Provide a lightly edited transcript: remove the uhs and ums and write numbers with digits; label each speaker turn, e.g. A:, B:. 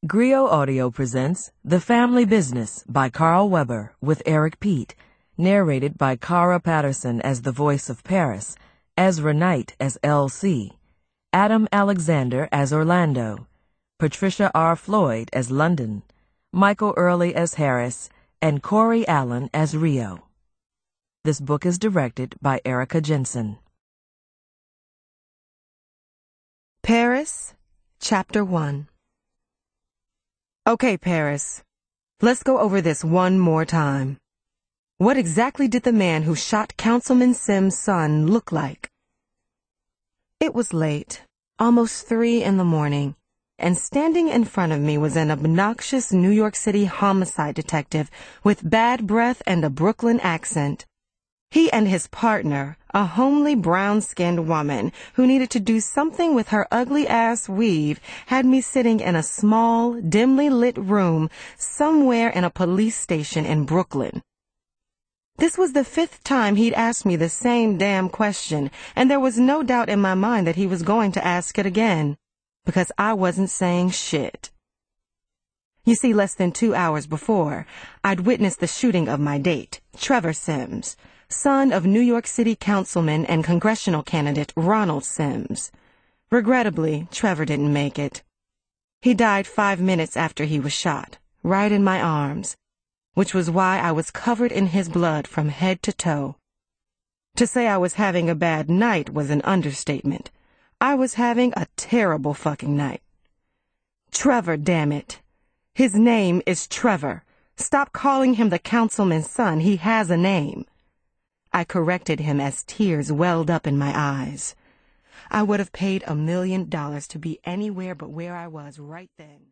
A: Griot Audio presents The Family Business by Carl Weber with Eric Pete, narrated by Cara Patterson as the voice of Paris, Ezra Knight as L.C., Adam Alexander as Orlando, Patricia R. Floyd as London, Michael Early as Harris, and Corey Allen as Rio. This book is directed by Erica Jensen.
B: Paris, Chapter 1. Okay, Paris. Let's go over this one more time. What exactly did the man who shot Councilman Sims' son look like? It was late, almost 3 in the morning, and standing in front of me was an obnoxious New York City homicide detective with bad breath and a Brooklyn accent. He and his partner, a homely brown-skinned woman who needed to do something with her ugly-ass weave, had me sitting in a small, dimly lit room somewhere in a police station in Brooklyn. This was the 5th time he'd asked me the same damn question, and there was no doubt in my mind that he was going to ask it again, because I wasn't saying shit. You see, less than 2 hours before, I'd witnessed the shooting of my date, Trevor Sims, son of New York City Councilman and congressional candidate Ronald Sims. Regrettably, Trevor didn't make it. He died 5 minutes after he was shot, right in my arms, which was why I was covered in his blood from head to toe. To say I was having a bad night was an understatement. I was having a terrible fucking night. Trevor, damn it. His name is Trevor. Stop calling him the councilman's son. He has a name. I corrected him as tears welled up in my eyes. I would have paid $1 million to be anywhere but where I was right then.